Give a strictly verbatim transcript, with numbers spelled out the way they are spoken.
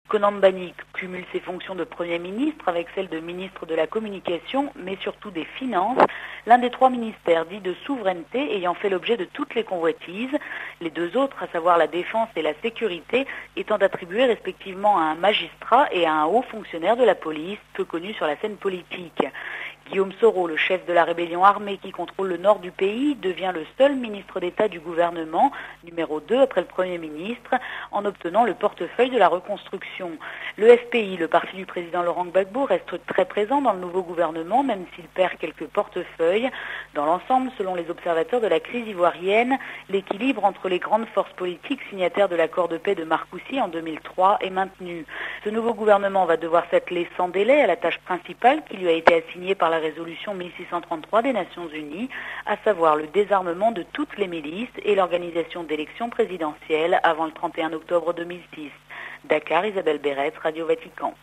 Conan Mbani cumule ses fonctions de Premier ministre avec celles de ministre de la Communication, mais surtout des Finances, l'un des trois ministères dits de souveraineté ayant fait l'objet de toutes les convoitises, les deux autres, à savoir la Défense et la Sécurité, étant attribués respectivement à un magistrat et à un haut fonctionnaire de la police, peu connu sur la scène politique. Guillaume Soro, le chef de la rébellion armée qui contrôle le nord du pays, devient le seul ministre d'État du gouvernement, numéro deux après le Premier ministre, en obtenant le portefeuille de la reconstruction. Le F P I, le parti du président Laurent Gbagbo, reste très présent dans le nouveau gouvernement, même s'il perd quelques portefeuilles. Dans l'ensemble, selon les observateurs de la crise ivoirienne, l'équilibre entre les grandes forces politiques signataires de l'accord de paix de Marcoussis en deux mille trois est maintenu. Ce nouveau gouvernement va devoir s'atteler sans délai à la tâche principale qui lui a été assignée par la résolution mille six cent trente-trois des Nations Unies, à savoir le désarmement de toutes les milices et l'organisation d'élections présidentielles avant le trente et un octobre deux mille six. Dakar, Isabelle Berrette, Radio Vatican.